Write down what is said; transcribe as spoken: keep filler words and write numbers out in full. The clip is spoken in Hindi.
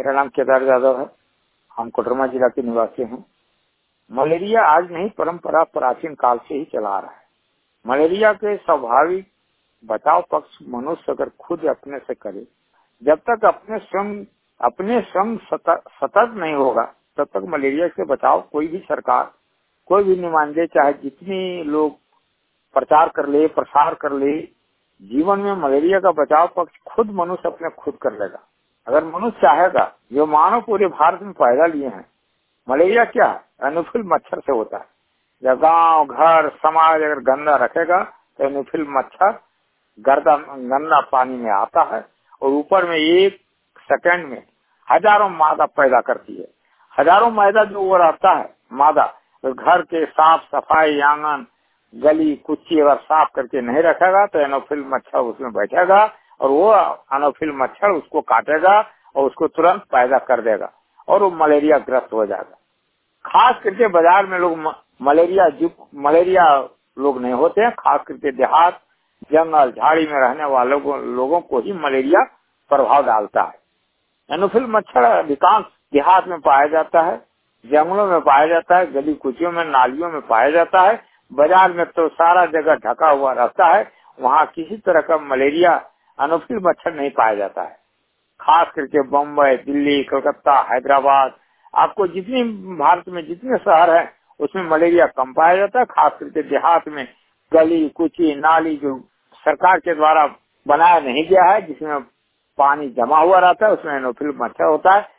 मेरा नाम केदार यादव है। हम कोडरमा जिला के निवासी हैं। मलेरिया आज नहीं, परंपरा प्राचीन काल से ही चला रहा है। मलेरिया के स्वाभाविक बचाव पक्ष मनुष्य अगर खुद अपने से करे, जब तक अपने स्वयं अपने स्वयं सतर्क नहीं होगा, तब तक मलेरिया से बचाव कोई भी सरकार, कोई भी नुमाइंदे, चाहे जितनी लोग प्रचार कर ले, प्रसार कर ले, जीवन में मलेरिया का बचाव पक्ष खुद मनुष्य अपने खुद कर लेगा। अगर मनुष्य चाहेगा, जो मानव पूरे भारत में पैदा लिए हैं। मलेरिया क्या है? एनोफिल मच्छर से होता है। जब गांव, घर, समाज अगर गंदा रखेगा तो एनोफिल मच्छर गर्दा गंदा पानी में आता है और ऊपर में एक सेकंड में हजारों मादा पैदा करती है। हजारों मादा जो वो रहता है मादा, तो घर के साफ सफाई, आंगन, गली कुच्ची अगर साफ करके नहीं रखेगा तो एनोफिल मच्छर उसमें बैठेगा और वो एनोफिल मच्छर उसको काटेगा और उसको तुरंत पैदा कर देगा और वो मलेरिया ग्रस्त हो जाएगा। खास करके बाजार में लोग मलेरिया मलेरिया लोग नहीं होते हैं। खास करके देहात, जंगल झाड़ी में रहने वालों को लोगों को ही मलेरिया प्रभाव डालता है। एनोफिल मच्छर अधिकांश देहात में पाया जाता है, जंगलों में पाया जाता है, गली कुचियों में, नालियों में पाया जाता है। बाजार में तो सारा जगह ढका हुआ रहता है, वहाँ किसी तरह का मलेरिया एनोफिल मच्छर नहीं पाया जाता है। खास करके बम्बई, दिल्ली, कलकत्ता, हैदराबाद, आपको जितनी भारत में जितने शहर हैं उसमें मलेरिया कम पाया जाता है। खास करके देहात में गली कुची नाली जो सरकार के द्वारा बनाया नहीं गया है, जिसमें पानी जमा हुआ रहता है, उसमें एनोफिल मच्छर होता है।